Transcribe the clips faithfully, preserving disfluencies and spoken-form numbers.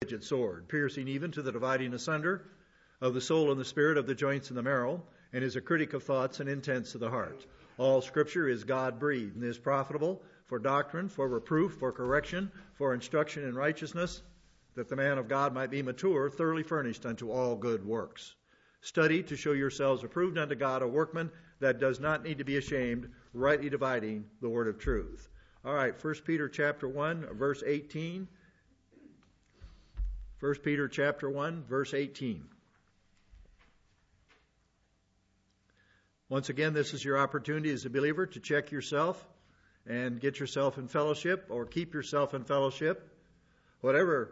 two-edged sword, piercing even to the dividing asunder of the soul and the spirit, of the joints and the marrow, and is a critic of thoughts and intents of the heart. All Scripture is God-breathed and is profitable for doctrine, for reproof, for correction, for instruction in righteousness, that the man of God might be mature, thoroughly furnished unto all good works. Study to show yourselves approved unto God, a workman that does not need to be ashamed, rightly dividing the word of truth. All right, First Peter chapter one, verse eighteen. First Peter chapter one, verse eighteen. Once again, this is your opportunity as a believer to check yourself and get yourself in fellowship or keep yourself in fellowship. Whatever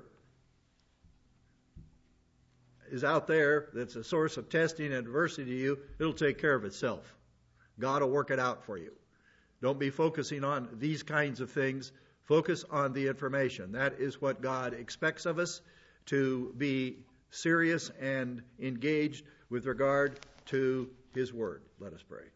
is out there that's a source of testing and adversity to you, it'll take care of itself. God will work it out for you. Don't be focusing on these kinds of things. Focus on the information. That is what God expects of us, to be serious and engaged with regard to His Word. Let us pray.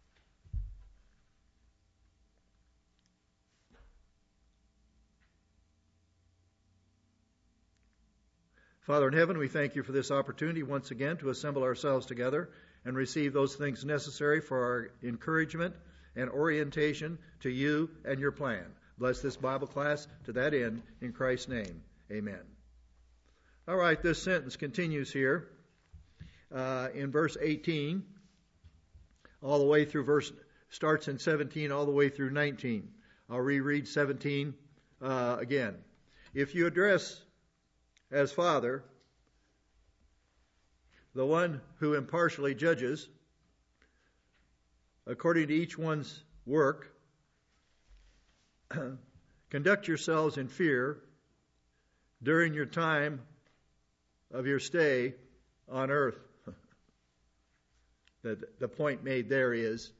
Father in heaven, we thank you for this opportunity once again to assemble ourselves together and receive those things necessary for our encouragement and orientation to you and your plan. Bless this Bible class to that end, in Christ's name. Amen. All right, this sentence continues here uh, in verse eighteen, all the way through verse, starts in seventeen, all the way through nineteen. I'll reread seventeen uh, again. If you address as Father the one who impartially judges according to each one's work, conduct yourselves in fear during your time of your stay on earth. the, the point made there is,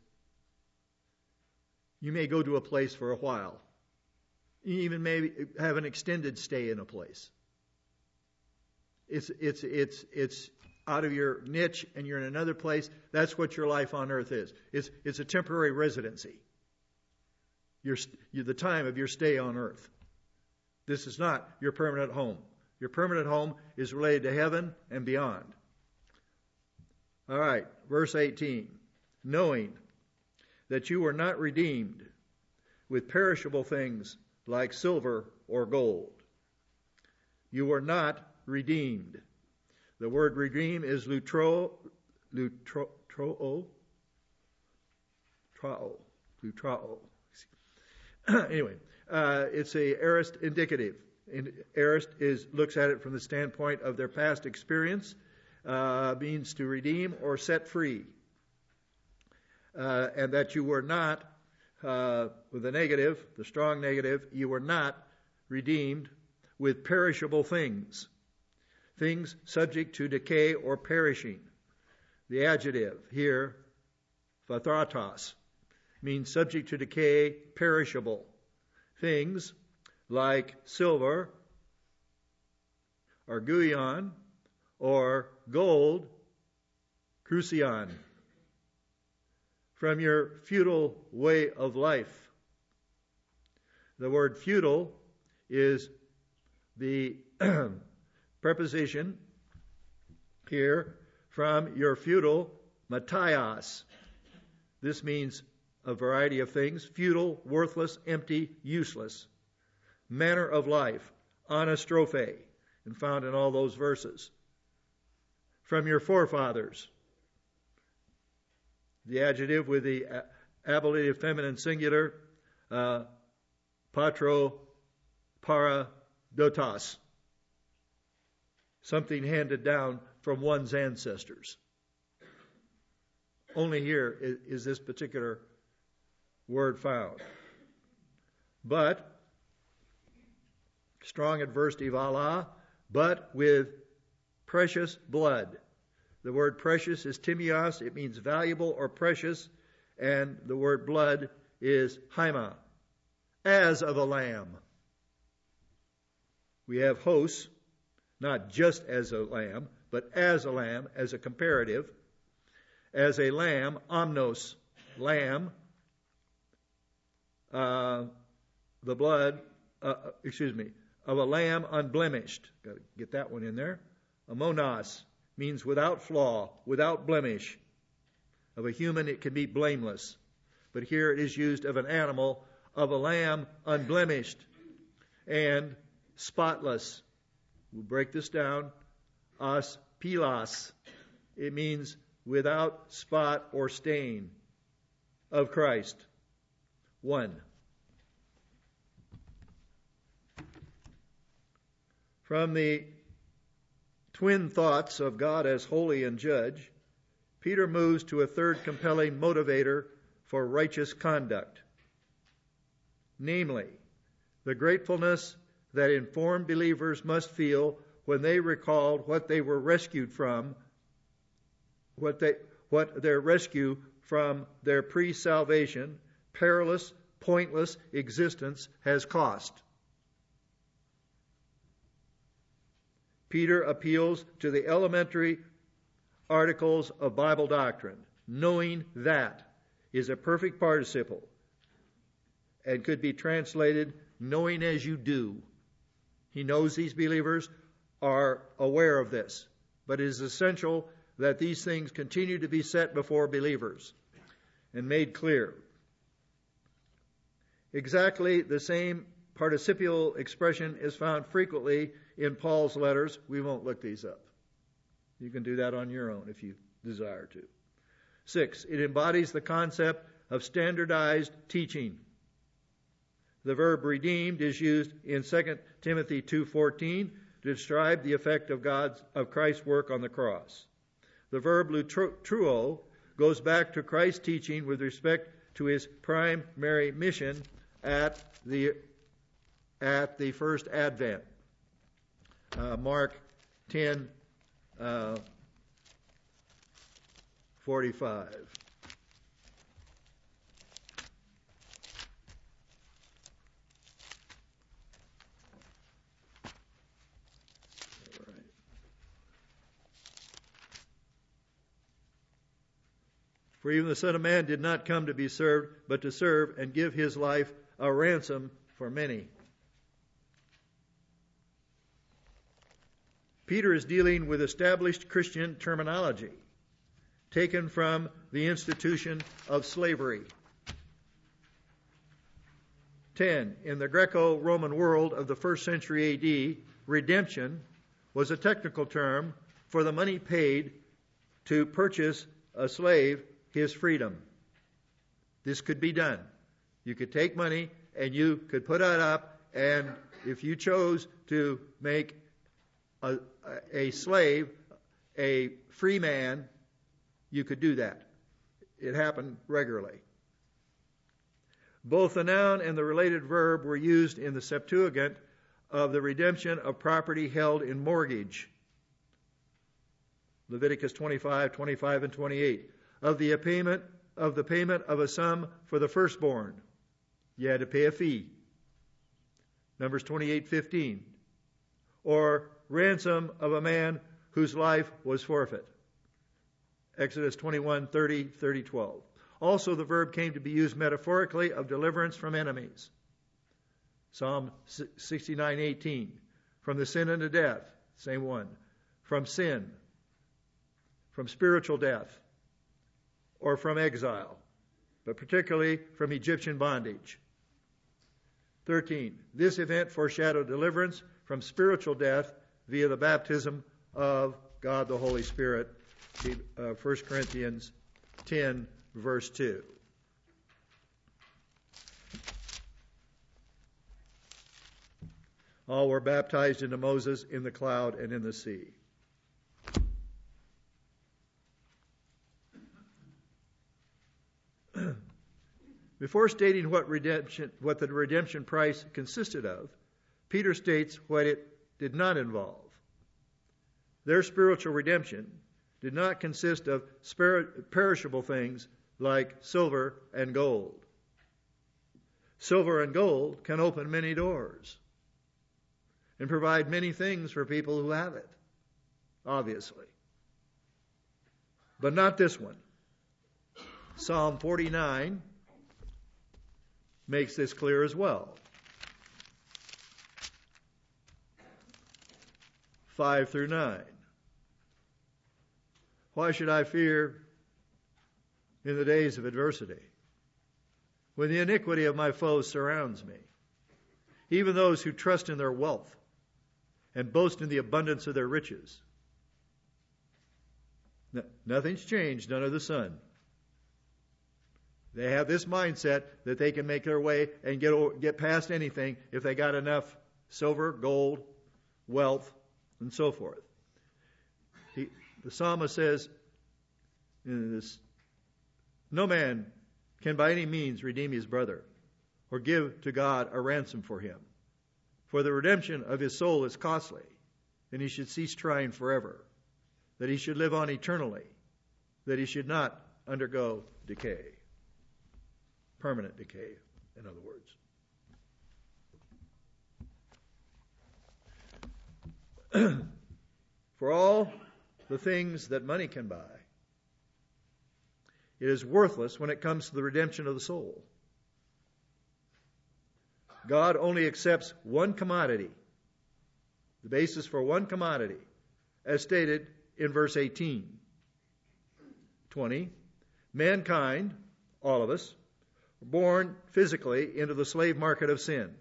you may go to a place for a while. You even maybe have an extended stay in a place. It's, it's, it's, it's out of your niche and you're in another place. That's what your life on earth is. It's, it's a temporary residency. Your, the time of your stay on earth. This is not your permanent home. Your permanent home is related to heaven and beyond. All right, verse eighteen. Knowing that you were not redeemed with perishable things like silver or gold. You were not redeemed. The word redeem is lutro, lutro, troo, trao, lutrao. Anyway, uh, it's a aorist indicative. And aorist is looks at it from the standpoint of their past experience, uh, means to redeem or set free, uh, and that you were not, uh, with the negative, the strong negative, you were not redeemed with perishable things, things subject to decay or perishing. The adjective here, phathratos, means subject to decay, perishable. Things like silver, or guion, or gold, crucion, from your futile way of life. The word futile is the preposition here from your futile, matias. This means a variety of things: futile, worthless, empty, useless. Manner of life, anastrophe, and found in all those verses. From your forefathers. The adjective with the ablative feminine singular, uh, patro, para, dotas. Something handed down from one's ancestors. Only here is, is this particular word found. But, strong adversity, vala, but with precious blood. The word precious is timios. It means valuable or precious. And the word blood is haima, as of a lamb. We have hos, not just as a lamb, but as a lamb, as a comparative. As a lamb, omnos, lamb. Uh, the blood, uh, excuse me, of a lamb unblemished. Got to get that one in there. Amonos means without flaw, without blemish. Of a human, it can be blameless. But here it is used of an animal, of a lamb unblemished and spotless. We'll break this down. As pilos. It means without spot or stain, of Christ. One. From the twin thoughts of God as holy and judge, Peter moves to a third compelling motivator for righteous conduct, namely, the gratefulness that informed believers must feel when they recalled what they were rescued from, what they what their rescue from their pre-salvation, perilous, pointless existence has cost. Peter appeals to the elementary articles of Bible doctrine. Knowing that is a perfect participle and could be translated knowing as you do. He knows these believers are aware of this, but it is essential that these things continue to be set before believers and made clear. Exactly the same participial expression is found frequently in Paul's letters. We won't look these up. You can do that on your own if you desire to. Six, it embodies the concept of standardized teaching. The verb redeemed is used in Second Timothy two fourteen to describe the effect of God's of Christ's work on the cross. The verb lutruo goes back to Christ's teaching with respect to his primary mission at the at the first advent. Uh, Mark ten uh, forty-five. For even the Son of Man did not come to be served, but to serve and give his life a ransom for many. Peter is dealing with established Christian terminology taken from the institution of slavery. ten. In the Greco-Roman world of the first century A D, redemption was a technical term for the money paid to purchase a slave his freedom. This could be done. You could take money and you could put it up, and if you chose to make a, a slave a free man, you could do that. It happened regularly. Both the noun and the related verb were used in the Septuagint of the redemption of property held in mortgage. Leviticus twenty-five, twenty-five, and twenty-eight. Of the payment of the payment of a sum for the firstborn. You had to pay a fee. Numbers twenty-eight, fifteen. Or ransom of a man whose life was forfeit. Exodus twenty-one, thirty, thirty, twelve. Also, the verb came to be used metaphorically of deliverance from enemies. Psalm sixty-nine, eighteen. From the sin unto death, same one. From sin. From spiritual death. Or from exile, but particularly from Egyptian bondage. thirteen. This event foreshadowed deliverance from spiritual death via the baptism of God the Holy Spirit. Uh, First Corinthians ten, verse two. All were baptized into Moses in the cloud and in the sea. Before stating what redemption, what the redemption price consisted of, Peter states what it did not involve. Their spiritual redemption did not consist of perishable things like silver and gold. Silver and gold can open many doors and provide many things for people who have it, obviously. But not this one. Psalm forty-nine makes this clear as well. five through nine. Why should I fear in the days of adversity, when the iniquity of my foes surrounds me, even those who trust in their wealth and boast in the abundance of their riches? No, nothing's changed under the sun. They have this mindset that they can make their way and get get past anything if they got enough silver, gold, wealth, and so forth. He, the psalmist says in this, no man can by any means redeem his brother or give to God a ransom for him. For the redemption of his soul is costly, and he should cease trying forever, that he should live on eternally, that he should not undergo decay. Permanent decay, in other words. For all the things that money can buy, it is worthless when it comes to the redemption of the soul. God only accepts one commodity, the basis for one commodity, as stated in verse eighteen. twenty. Mankind, all of us, were born physically into the slave market of sin.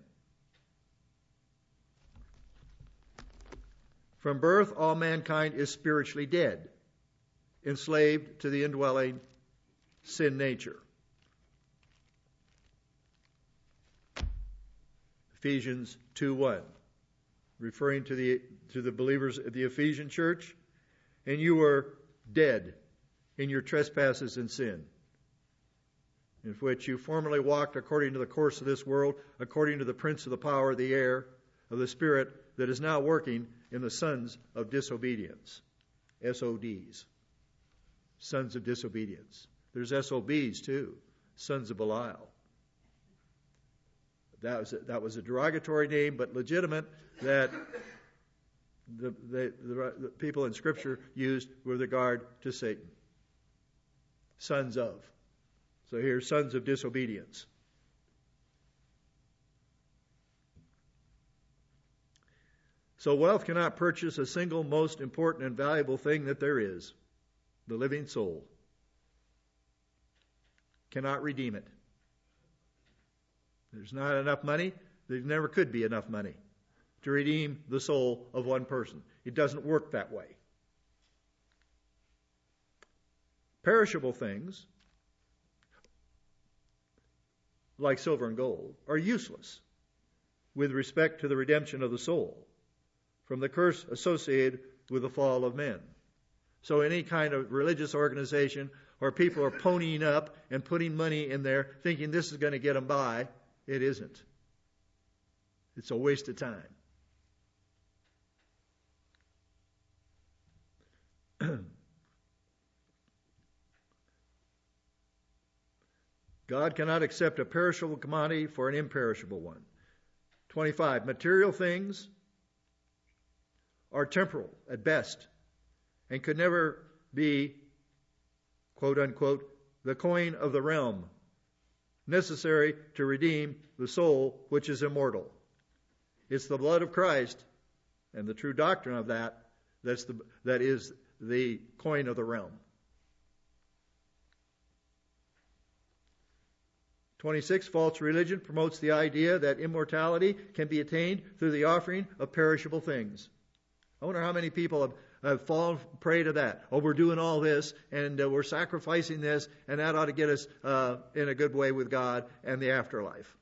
From birth, all mankind is spiritually dead, enslaved to the indwelling sin nature. Ephesians two one, referring to the to the believers of the Ephesian church, and you were dead in your trespasses and sin, in which you formerly walked according to the course of this world, according to the prince of the power of the air, of the spirit that is now working in the sons of disobedience. S O Ds. Sons of disobedience. There's S O Bs too. Sons of Belial. That was a, that was a derogatory name, but legitimate, that the, the, the, the people in Scripture used with regard to Satan. Sons of. So here, sons of disobedience. So wealth cannot purchase a single most important and valuable thing that there is, the living soul. Cannot redeem it. There's not enough money. There never could be enough money to redeem the soul of one person. It doesn't work that way. Perishable things, like silver and gold, are useless with respect to the redemption of the soul from the curse associated with the fall of men. So any kind of religious organization where people are ponying up and putting money in there thinking this is going to get them by, it isn't. It's a waste of time. God cannot accept a perishable commodity for an imperishable one. twenty-five. Material things are temporal at best and could never be, quote unquote, the coin of the realm, necessary to redeem the soul which is immortal. It's the blood of Christ and the true doctrine of that that's the, that is the coin of the realm. twenty-six. False religion promotes the idea that immortality can be attained through the offering of perishable things. I wonder how many people have, have fallen prey to that. Oh, we're doing all this, and uh, we're sacrificing this, and that ought to get us uh, in a good way with God and the afterlife.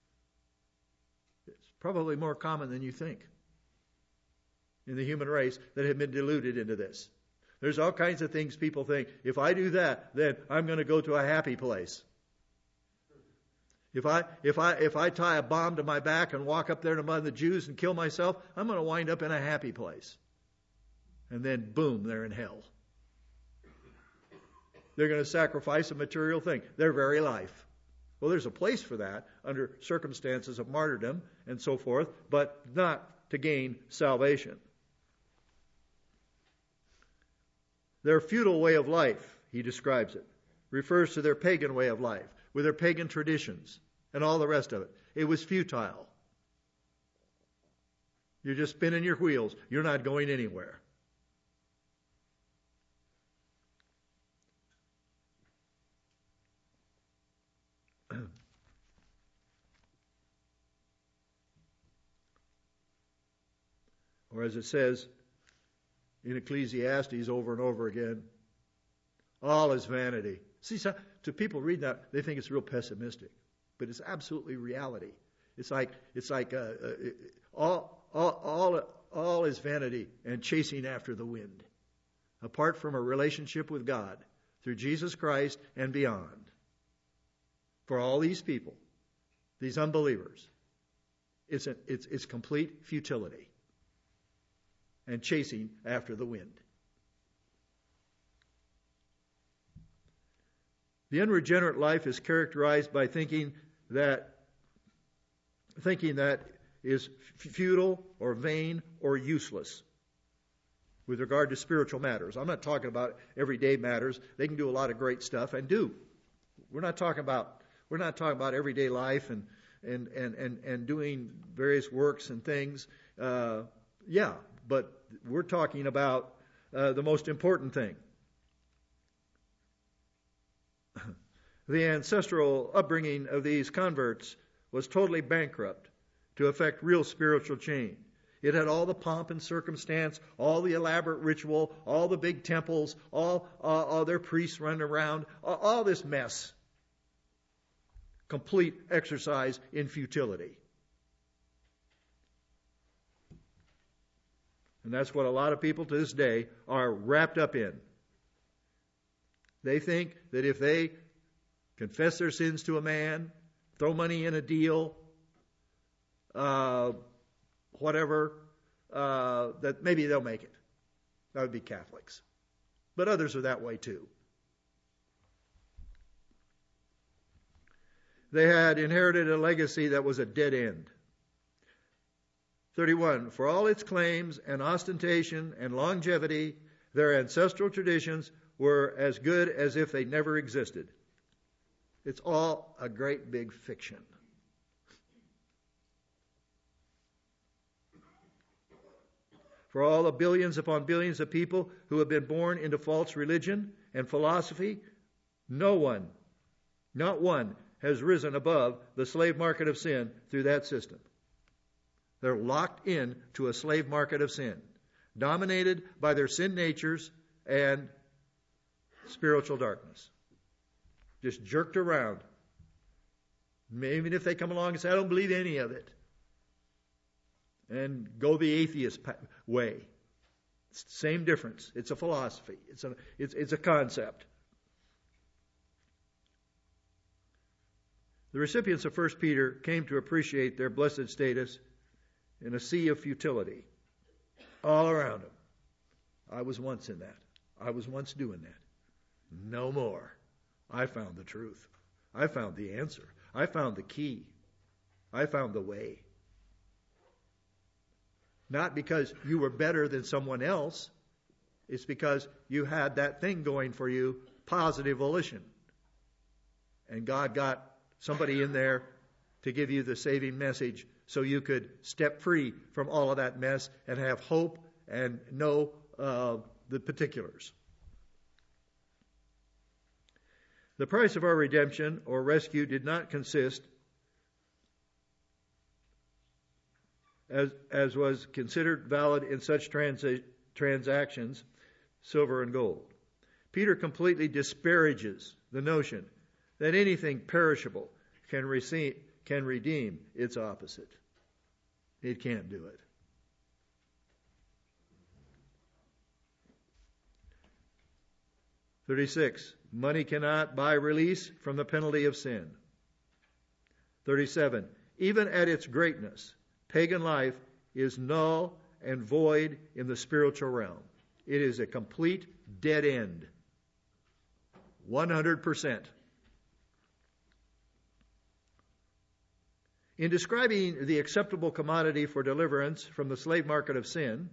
It's probably more common than you think in the human race that have been deluded into this. There's all kinds of things people think, if I do that, then I'm going to go to a happy place. If I if I if I tie a bomb to my back and walk up there to among the Jews and kill myself, I'm going to wind up in a happy place. And then boom, they're in hell. They're going to sacrifice a material thing, their very life. Well, there's a place for that under circumstances of martyrdom and so forth, but not to gain salvation. Their futile way of life, he describes it, refers to their pagan way of life, with their pagan traditions and all the rest of it. It was futile. You're just spinning your wheels. You're not going anywhere. Or as it says in Ecclesiastes over and over again, all is vanity. See, so, to people reading that, they think it's real pessimistic, but it's absolutely reality. It's like it's like uh, uh, all all all all is vanity and chasing after the wind, apart from a relationship with God through Jesus Christ and beyond. For all these people, these unbelievers, it's a, it's it's complete futility and chasing after the wind. The unregenerate life is characterized by thinking that thinking that is futile or vain or useless with regard to spiritual matters. I'm not talking about everyday matters. They can do a lot of great stuff and do. We're not talking about we're not talking about everyday life and and and and, and doing various works and things. Uh, yeah, but we're talking about uh, the most important thing. The ancestral upbringing of these converts was totally bankrupt to effect real spiritual change. It had all the pomp and circumstance, all the elaborate ritual, all the big temples, all, all, all their priests running around, all, all this mess. Complete exercise in futility. And that's what a lot of people to this day are wrapped up in. They think that if they confess their sins to a man, throw money in a deal, uh, whatever, uh, that maybe they'll make it. That would be Catholics. But others are that way too. They had inherited a legacy that was a dead end. thirty-one. For all its claims and ostentation and longevity, their ancestral traditions were as good as if they never existed. It's all a great big fiction. For all the billions upon billions of people who have been born into false religion and philosophy, no one, not one, has risen above the slave market of sin through that system. They're locked in to a slave market of sin, dominated by their sin natures and spiritual darkness. Just jerked around. Even if they come along and say, I don't believe any of it, and go the atheist way. It's the same difference. It's a philosophy. It's a, it's, it's a concept. The recipients of First Peter came to appreciate their blessed status in a sea of futility all around them. I was once in that. I was once doing that. No more. I found the truth. I found the answer. I found the key. I found the way. Not because you were better than someone else. It's because you had that thing going for you, positive volition. And God got somebody in there to give you the saving message so you could step free from all of that mess and have hope and know uh, the particulars. The price of our redemption or rescue did not consist, as, as was considered valid in such transa- transactions, silver and gold. Peter completely disparages the notion that anything perishable can, receive, can redeem its opposite. It can't do it. thirty-six. Money cannot buy release from the penalty of sin. thirty-seven. Even at its greatness, pagan life is null and void in the spiritual realm. It is a complete dead end. one hundred percent. In describing the acceptable commodity for deliverance from the slave market of sin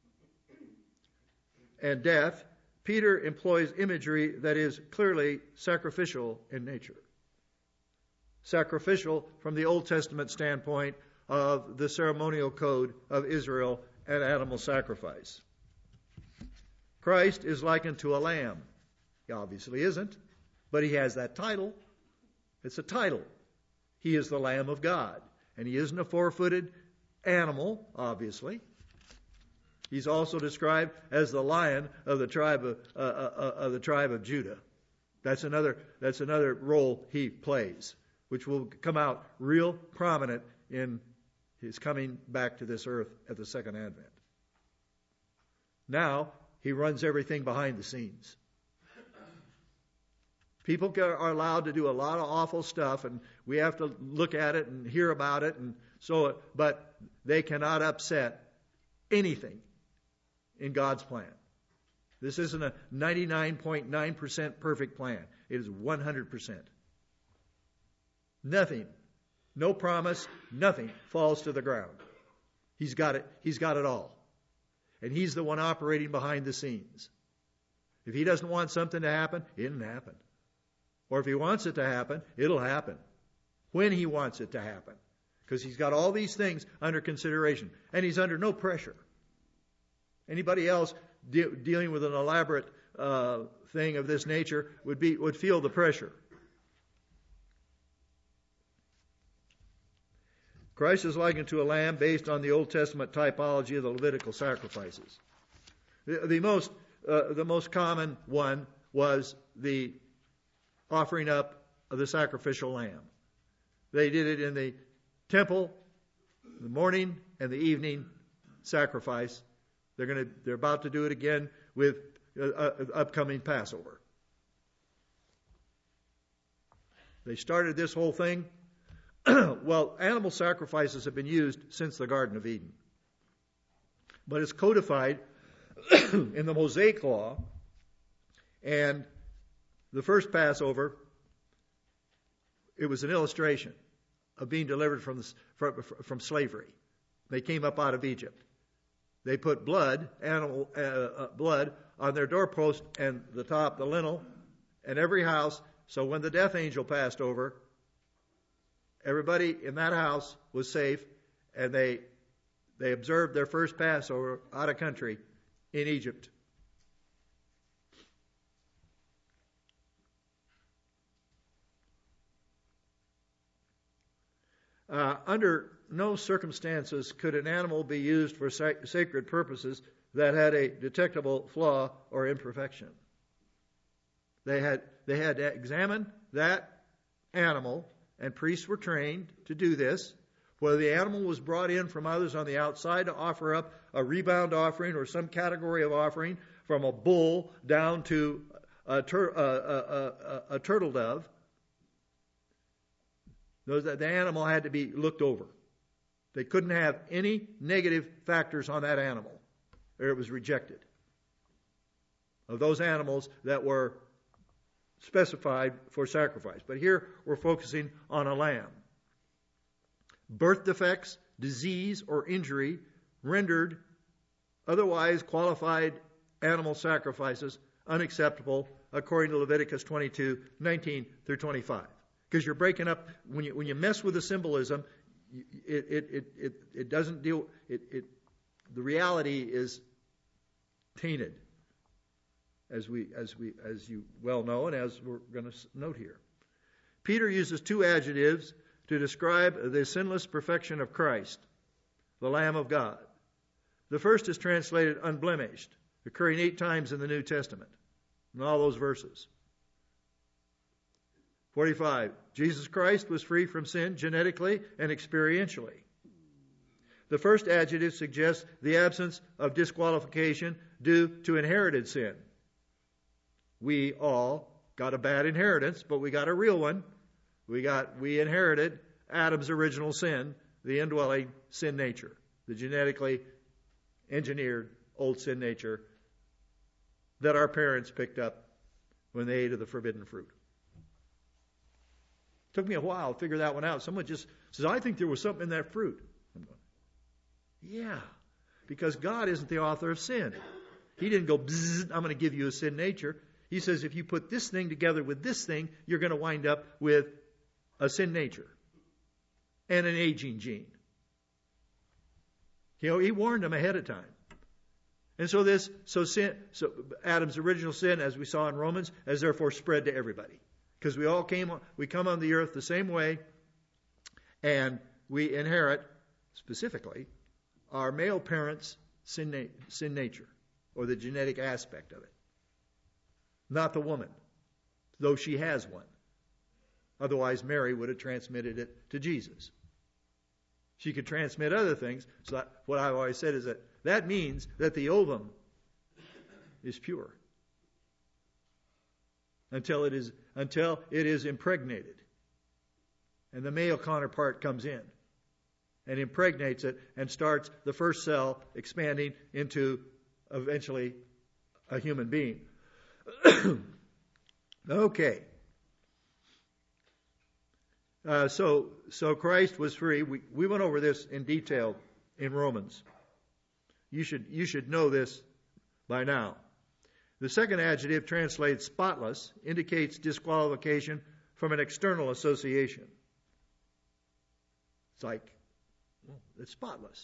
and death, Peter employs imagery that is clearly sacrificial in nature. Sacrificial from the Old Testament standpoint of the ceremonial code of Israel and animal sacrifice. Christ is likened to a lamb. He obviously isn't, but he has that title. It's a title. He is the Lamb of God. And he isn't a four-footed animal, obviously. He's also described as the lion of the tribe of, uh, uh, of the tribe of Judah. That's another, that's another role he plays, which will come out real prominent in his coming back to this earth at the second advent. Now, he runs everything behind the scenes. People are allowed to do a lot of awful stuff, and we have to look at it and hear about it, and so. But they cannot upset anything in God's plan. This isn't a ninety-nine point nine percent perfect plan. It is one hundred percent. Nothing, no promise, nothing falls to the ground. He's got it. He's got it all, and he's the one operating behind the scenes. If he doesn't want something to happen, it didn't happen. Or if he wants it to happen, it'll happen. When he wants it to happen. Because he's got all these things under consideration. And he's under no pressure. Anybody else de- dealing with an elaborate uh, thing of this nature would be would feel the pressure. Christ is likened to a lamb based on the Old Testament typology of the Levitical sacrifices. The, the most uh, the most common one was the offering up of the sacrificial lamb. They did it in the temple, the morning and the evening sacrifice. They're going to, they're about to do it again with uh, uh, upcoming Passover. They started this whole thing. Well, animal sacrifices have been used since the Garden of Eden. But it's codified in the Mosaic Law, and the first Passover, it was an illustration of being delivered from, the, from, from slavery. They came up out of Egypt. They put blood, animal uh, uh, blood, on their doorpost and the top, the lintel, and every house. So when the death angel passed over, everybody in that house was safe, and they they observed their first Passover out of country in Egypt. Uh, under no circumstances could an animal be used for sac- sacred purposes that had a detectable flaw or imperfection. They had they had to examine that animal, and priests were trained to do this. Whether the animal was brought in from others on the outside to offer up a rebound offering or some category of offering, from a bull down to a, tur- a, a, a, a turtle dove, Those, the animal had to be looked over. They couldn't have any negative factors on that animal, or it was rejected. Of those animals that were specified for sacrifice. But here we're focusing on a lamb. Birth defects, disease, or injury rendered otherwise qualified animal sacrifices unacceptable according to Leviticus twenty-two, nineteen through twenty-five. Because you're breaking up, when you when you mess with the symbolism, it it it it, it doesn't deal. It, it the reality is tainted, as we as we as you well know, and as we're going to note here. Peter uses two adjectives to describe the sinless perfection of Christ, the Lamb of God. The first is translated unblemished, occurring eight times in the New Testament, in all those verses. forty-five. Jesus Christ was free from sin genetically and experientially. The first adjective suggests the absence of disqualification due to inherited sin. We all got a bad inheritance, but we got a real one. We got we inherited Adam's original sin, the indwelling sin nature, the genetically engineered old sin nature that our parents picked up when they ate of the forbidden fruit. Took me a while to figure that one out. Someone just says, I think there was something in that fruit. I'm going, yeah, because God isn't the author of sin. He didn't go, bzzz, I'm going to give you a sin nature. He says, if you put this thing together with this thing, you're going to wind up with a sin nature and an aging gene. You know, he warned them ahead of time. And so this, so sin, so Adam's original sin, as we saw in Romans, has therefore spread to everybody. Because we all came, we come on the earth the same way, and we inherit, specifically, our male parents' sin, na- sin nature, or the genetic aspect of it. Not the woman, though she has one. Otherwise, Mary would have transmitted it to Jesus. She could transmit other things. So that, what I've always said is that that means that the ovum is pure until it is until it is impregnated, and the male counterpart comes in and impregnates it and starts the first cell expanding into eventually a human being. Okay. Uh, so, so Christ was free. We, we went over this in detail in Romans. You should, you should know this by now. The second adjective, translated spotless, indicates disqualification from an external association. It's like, well, it's spotless.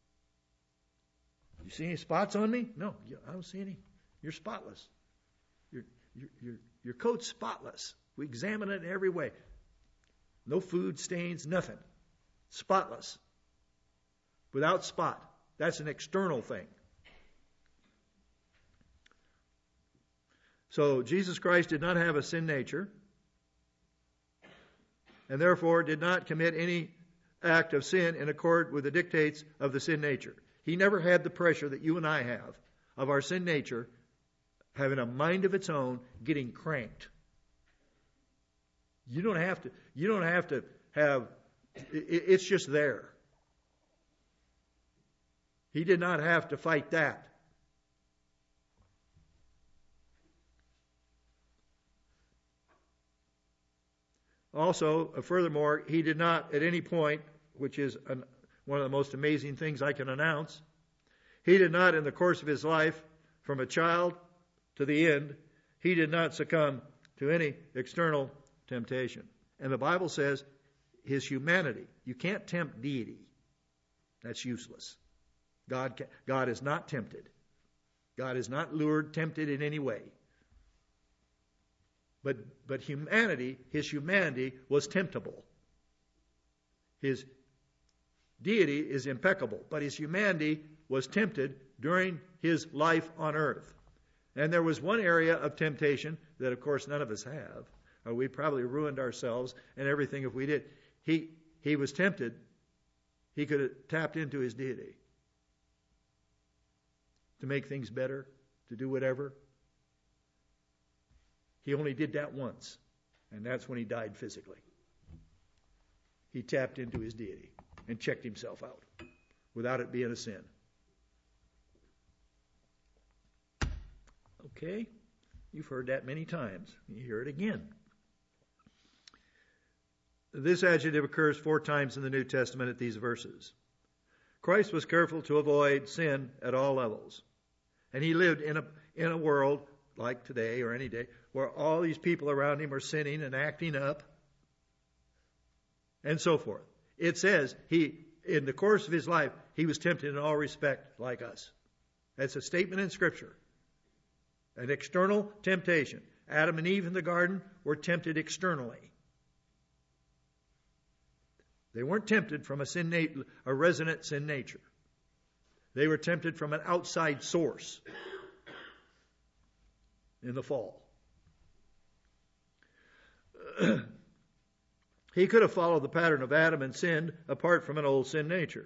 You see any spots on me? No, I don't see any. You're spotless. Your, your, your, your coat's spotless. We examine it in every way. No food stains, nothing. Spotless. Without spot. That's an external thing. So Jesus Christ did not have a sin nature, and therefore did not commit any act of sin in accord with the dictates of the sin nature. He never had the pressure that you and I have of our sin nature having a mind of its own, getting cranked. You don't have to, you don't have to have, it's just there. He did not have to fight that. Also, furthermore, he did not at any point, which is an, one of the most amazing things I can announce, he did not in the course of his life, from a child to the end, he did not succumb to any external temptation. And the Bible says his humanity. You can't tempt deity. That's useless. God, God is not tempted. God is not lured, tempted in any way. But, but humanity, his humanity was temptable. His deity is impeccable, but his humanity was tempted during his life on earth. And there was one area of temptation that, of course, none of us have. Or we probably ruined ourselves and everything if we did. He, he was tempted. He could have tapped into his deity to make things better, to do whatever. He only did that once, and that's when he died physically. He tapped into his deity and checked himself out without it being a sin. Okay? You've heard that many times. You hear it again. This adjective occurs four times in the New Testament at these verses. Christ was careful to avoid sin at all levels. And he lived in a, in a world, like today or any day, where all these people around him are sinning and acting up and so forth. It says he, in the course of his life, he was tempted in all respect like us. That's a statement in Scripture. An external temptation. Adam and Eve in the garden were tempted externally. They weren't tempted from a sin nat- a resonant sin nature. They were tempted from an outside source in the fall. He could have followed the pattern of Adam and sinned apart from an old sin nature.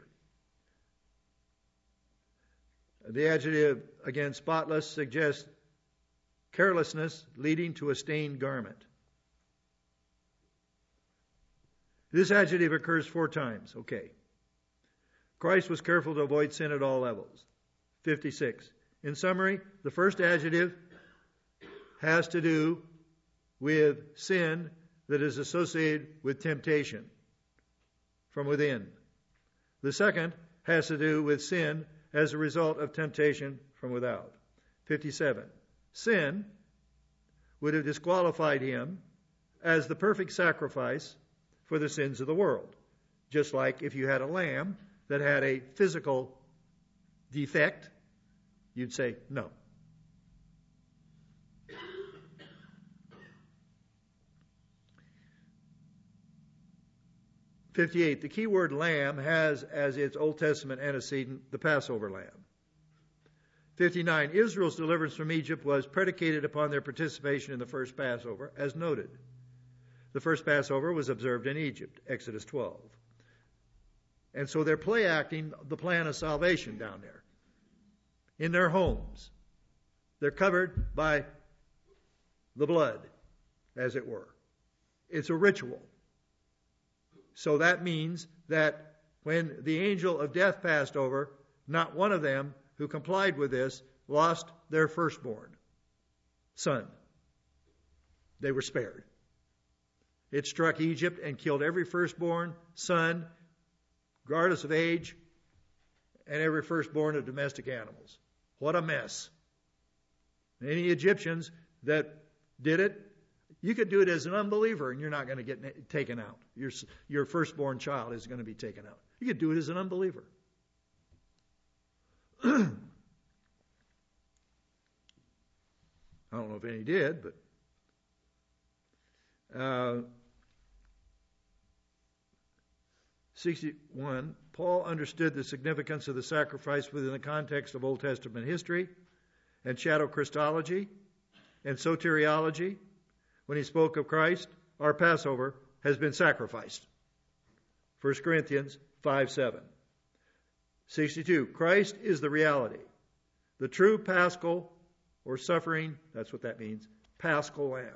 The adjective, again, spotless, suggests carelessness leading to a stained garment. This adjective occurs four times. Okay. Christ was careful to avoid sin at all levels. fifty-six. In summary, the first adjective has to do with sin that is associated with temptation from within. The second has to do with sin as a result of temptation from without. fifty-seven. Sin would have disqualified him as the perfect sacrifice for the sins of the world. Just like if you had a lamb that had a physical defect, you'd say no. fifty-eight, the key word lamb has as its Old Testament antecedent the Passover lamb. fifty-nine, Israel's deliverance from Egypt was predicated upon their participation in the first Passover, as noted. The first Passover was observed in Egypt, Exodus twelve. And so they're play acting the plan of salvation down there. In their homes. They're covered by the blood, as it were. It's a ritual. So that means that when the angel of death passed over, not one of them who complied with this lost their firstborn son. They were spared. It struck Egypt and killed every firstborn son, regardless of age, and every firstborn of domestic animals. What a mess. Any Egyptians that did it, you could do it as an unbeliever and you're not going to get taken out. Your, your firstborn child is going to be taken out. You could do it as an unbeliever. I don't know if any did, but uh, sixty-one, Paul understood the significance of the sacrifice within the context of Old Testament history and shadow Christology and soteriology. When he spoke of Christ, our Passover has been sacrificed. First Corinthians five seven. sixty-two, Christ is the reality. The true paschal or suffering, that's what that means, paschal lamb.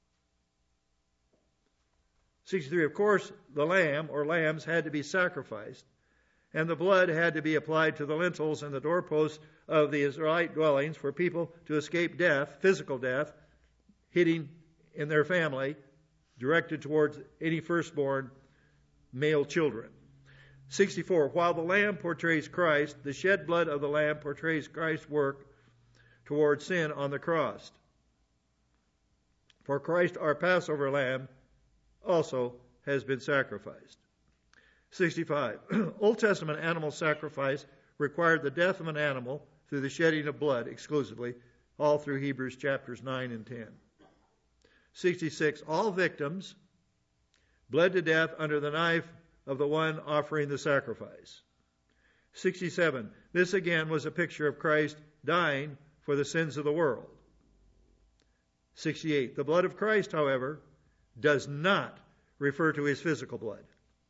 sixty-three, of course, the lamb or lambs had to be sacrificed, and the blood had to be applied to the lintels and the doorposts of the Israelite dwellings for people to escape death, physical death, hitting in their family, directed towards any firstborn male children. sixty-four, while the lamb portrays Christ, the shed blood of the lamb portrays Christ's work towards sin on the cross. For Christ, our Passover lamb, also has been sacrificed. sixty-five, Old Testament animal sacrifice required the death of an animal through the shedding of blood exclusively, all through Hebrews chapters nine and ten. sixty-six, all victims bled to death under the knife of the one offering the sacrifice. sixty-seven, this again was a picture of Christ dying for the sins of the world. sixty-eight, the blood of Christ, however, does not refer to his physical blood,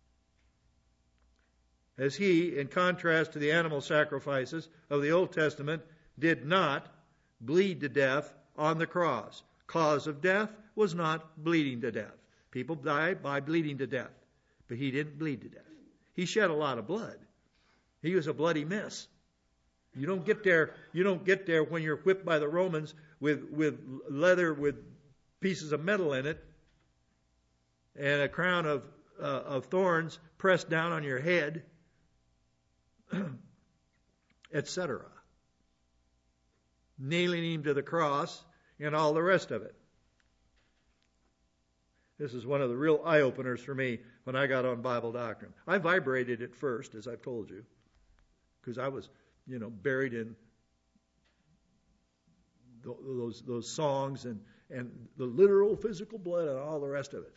as he, in contrast to the animal sacrifices of the Old Testament, did not bleed to death on the cross. Cause of death was not bleeding to death. People die by bleeding to death, but he didn't bleed to death. He shed a lot of blood. He was a bloody mess. You don't get there, you don't get there when you're whipped by the Romans with, with leather with pieces of metal in it and a crown of, uh, of thorns pressed down on your head, et cetera. Nailing him to the cross and all the rest of it. This is one of the real eye-openers for me when I got on Bible doctrine. I vibrated at first, as I've told you, because I was, you know, buried in those those songs and, and the literal physical blood and all the rest of it.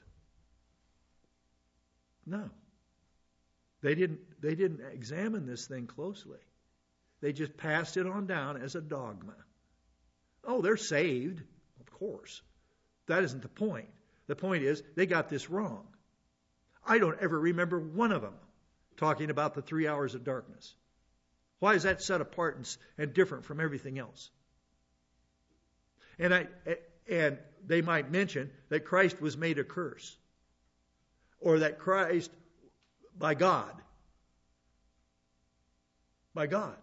No. They didn't they didn't examine this thing closely. They just passed it on down as a dogma. Oh, they're saved. Of course. That isn't the point. The point is they got this wrong. I don't ever remember one of them talking about the three hours of darkness. Why is that set apart and, and different from everything else? And I and they might mention that Christ was made a curse, or that Christ, by God, by God,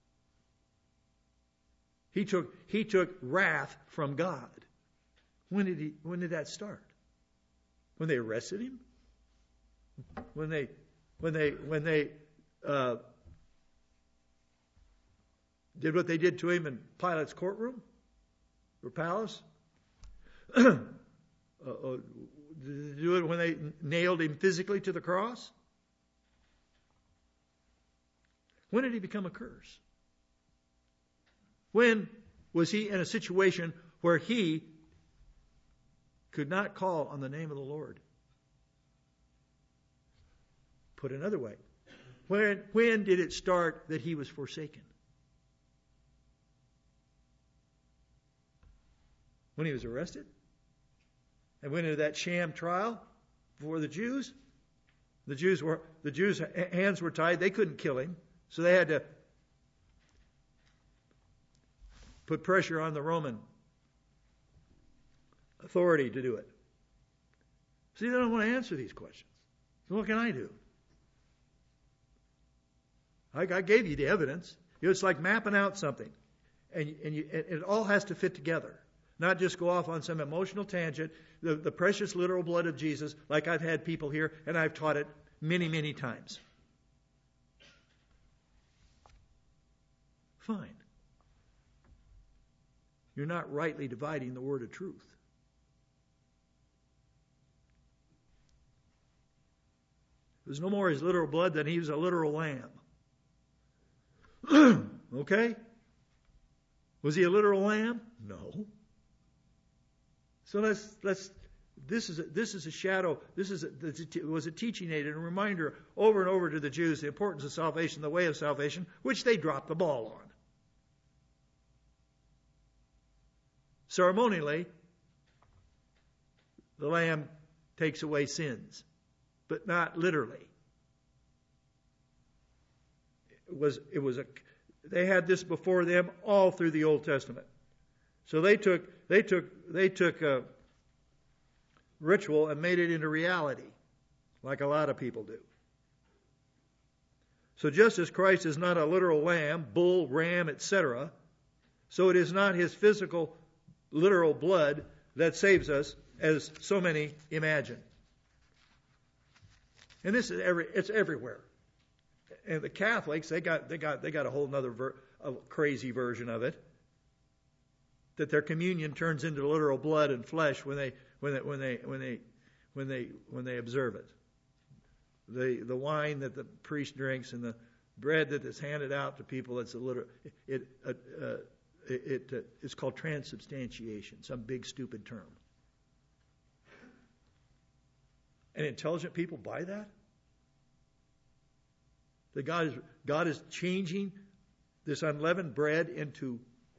he took he took wrath from God. When did he? When did that start? When they arrested him? When they when they when they uh, did what they did to him in Pilate's courtroom or palace? uh, uh, did they do it when they nailed him physically to the cross? When did he become a curse? When was he in a situation where he could not call on the name of the Lord? Put another way, when, when did it start that he was forsaken? When he was arrested and went into that sham trial before the Jews. The Jews were the Jews' hands were tied. They couldn't kill him, so they had to put pressure on the Roman authority to do it. See, they don't want to answer these questions. So what can I do? I, I gave you the evidence. It's like mapping out something, and, and, you, and it all has to fit together. Not just go off on some emotional tangent. The, the precious literal blood of Jesus, like I've had people here, and I've taught it many, many times. Fine. You're not rightly dividing the word of truth. There's no more his literal blood than he was a literal lamb. Okay? Was he a literal lamb? No. So let's let's. This is a, this is a shadow. This is a, it was a teaching aid and a reminder over and over to the Jews the importance of salvation, the way of salvation, which they dropped the ball on. Ceremonially, the Lamb takes away sins, but not literally. It was it was a. They had this before them all through the Old Testament. So they took they took they took a ritual and made it into reality, like a lot of people do. So just as Christ is not a literal lamb, bull, ram, et cetera, so it is not his physical, literal blood that saves us, as so many imagine. And this is every it's everywhere. And the Catholics, they got they got they got a whole other ver, a crazy version of it. That their communion turns into literal blood and flesh when they when they when they when they when they when they observe it. The the wine that the priest drinks and the bread that is handed out to people, it's a literal it uh, uh, it, it uh, it's called transubstantiation, some big stupid term. And intelligent people buy that? That God is God is changing this unleavened bread into.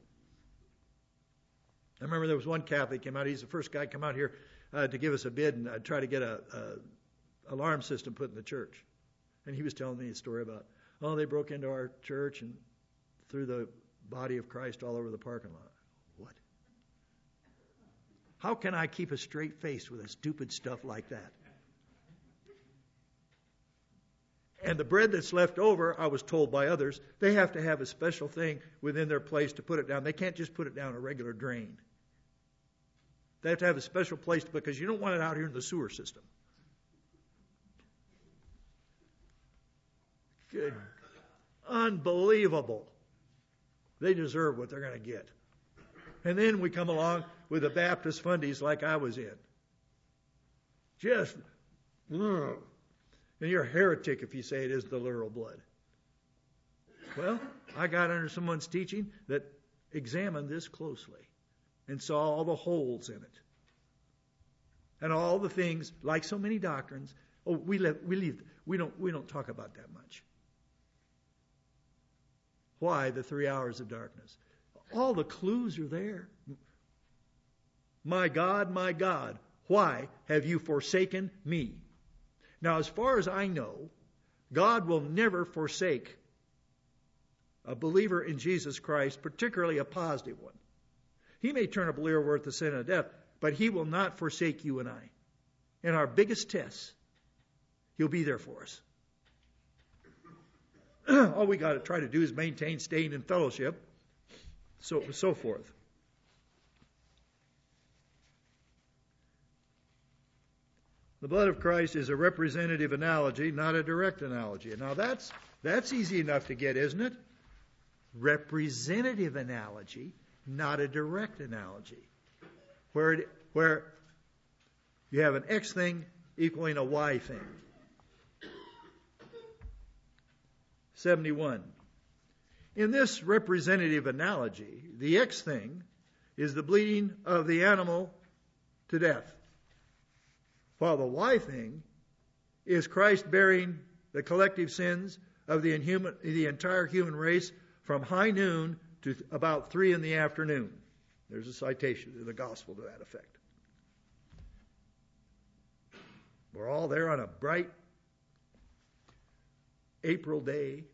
I remember there was one Catholic came out. He's the first guy to come out here uh, to give us a bid and uh, try to get a, a alarm system put in the church. And he was telling me a story about, oh, they broke into our church and threw the body of Christ all over the parking lot. What? How can I keep a straight face with a stupid stuff like that? And the bread that's left over, I was told by others, they have to have a special thing within their place to put it down. They can't just put it down a regular drain. They have to have a special place because you don't want it out here in the sewer system. Good. Unbelievable. They deserve what they're going to get. And then we come along with the Baptist fundies like I was in. Just, ugh. And you're a heretic if you say it is the literal blood. Well, I got under someone's teaching that examined this closely and saw all the holes in it. And all the things, like so many doctrines, oh, we leave, we leave, we don't, we don't talk about that much. Why the three hours of darkness? All the clues are there. My God, my God, why have you forsaken me? Now, as far as I know, God will never forsake a believer in Jesus Christ, particularly a positive one. He may turn a believer worth the sin of death, but he will not forsake you and I. In our biggest tests, he'll be there for us. All we got to try to do is maintain staying in fellowship, so so forth. The blood of Christ is a representative analogy, not a direct analogy. Now that's that's easy enough to get, isn't it? Representative analogy, not a direct analogy. Where it, where you have an X thing equaling a Y thing. seventy-one. In this representative analogy, the X thing is the bleeding of the animal to death, while the Y thing is Christ bearing the collective sins of the, inhuman, the entire human race from high noon to about three in the afternoon. There's a citation in the gospel to that effect. We're all there on a bright April day,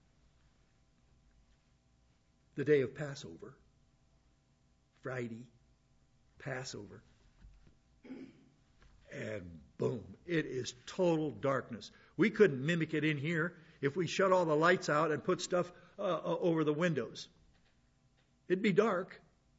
the day of Passover, Friday, Passover, and boom, it is total darkness. We couldn't mimic it in here if we shut all the lights out and put stuff uh, over the windows. It'd be dark.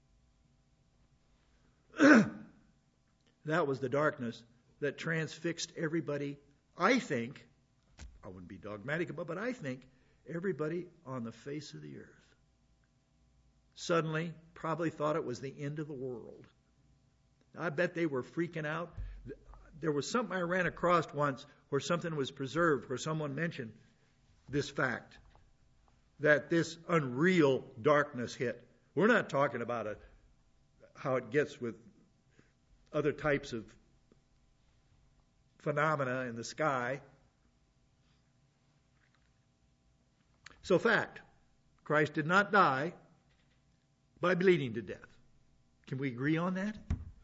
That was the darkness that transfixed everybody. I think, I wouldn't be dogmatic about, but I think everybody on the face of the earth suddenly probably thought it was the end of the world. I bet they were freaking out. There was something I ran across once where something was preserved, where someone mentioned this fact, that this unreal darkness hit. We're not talking about a, how it gets with other types of phenomena in the sky. So fact, Christ did not die by bleeding to death. Can we agree on that?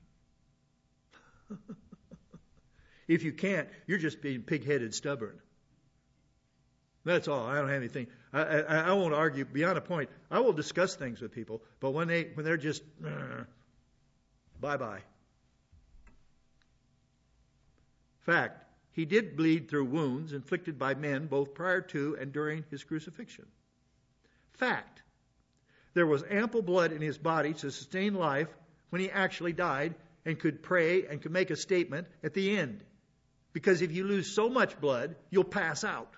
If you can't, you're just being pig-headed stubborn. That's all. I don't have anything. I, I, I won't argue beyond a point. I will discuss things with people, but when they when they're just uh, bye-bye. Fact, he did bleed through wounds inflicted by men both prior to and during his crucifixion. Fact, there was ample blood in his body to sustain life when he actually died and could pray and could make a statement at the end. Because if you lose so much blood, you'll pass out.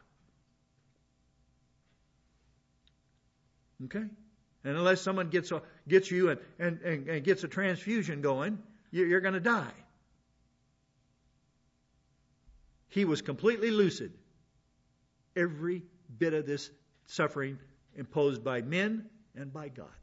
Okay? And unless someone gets a, gets you and, and, and, and gets a transfusion going, you, you're going to die. He was completely lucid. Every bit of this suffering imposed by men and by God.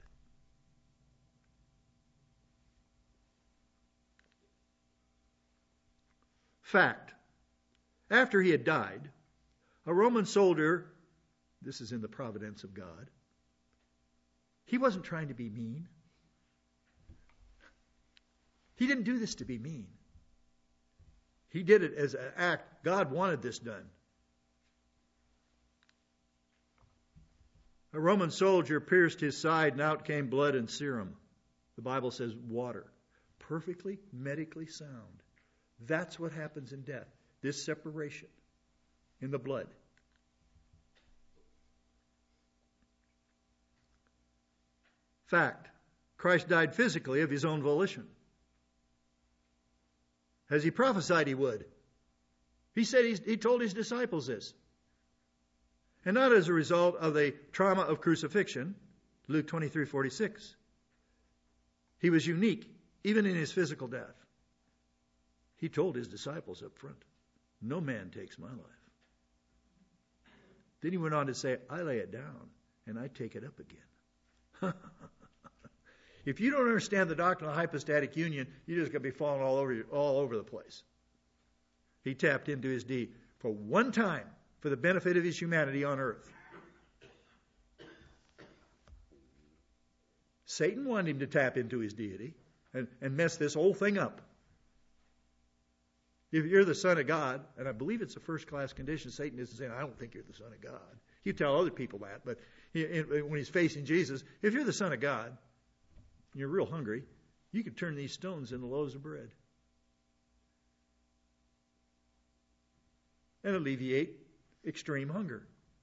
Fact. After he had died, a Roman soldier, this is in the providence of God, he wasn't trying to be mean. He didn't do this to be mean. He did it as an act. God wanted this done. A Roman soldier pierced his side and out came blood and serum. The Bible says water. Perfectly medically sound. That's what happens in death. This separation in the blood. Fact. Christ died physically of his own volition. As he prophesied he would. He said he's, he told his disciples this. And not as a result of the trauma of crucifixion. Luke twenty-three forty-six. He was unique, even in his physical death. He told his disciples up front, no man takes my life. Then he went on to say, I lay it down and I take it up again. If you don't understand the doctrine of hypostatic union, you're just going to be falling all over, all over the place. He tapped into his deed for one time for the benefit of his humanity on earth. Satan wanted him to tap into his deity and, and mess this whole thing up. If you're the Son of God, and I believe it's a first-class condition, Satan isn't saying, I don't think you're the Son of God. You tell other people that, but he, when he's facing Jesus, if you're the Son of God, and you're real hungry, you could turn these stones into loaves of bread. And alleviate extreme hunger.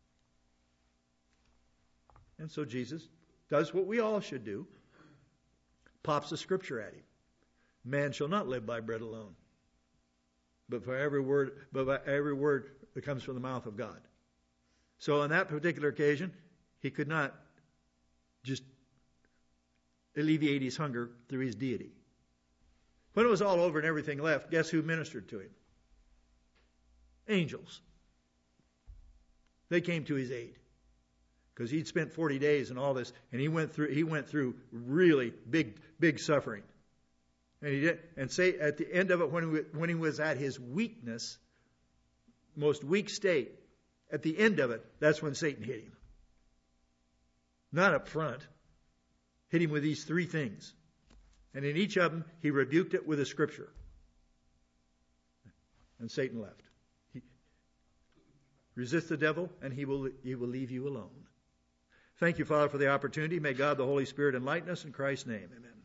And so Jesus does what we all should do. Pops the scripture at him. Man shall not live by bread alone, but for every word, but by every word that comes from the mouth of God. So on that particular occasion, he could not just alleviate his hunger through his deity. When it was all over and everything left, guess who ministered to him? Angels. They came to his aid. because he'd spent forty days and all this, and he went through he went through really big big suffering. And he did, and say at the end of it, when he, when he was at his weakness, most weak state, at the end of it, that's when Satan hit him. Not up front. Hit him with these three things. And in each of them, he rebuked it with a scripture. And Satan left. He, resist the devil, and he will, he will leave you alone. Thank you, Father, for the opportunity. May God, the Holy Spirit, enlighten us in Christ's name. Amen.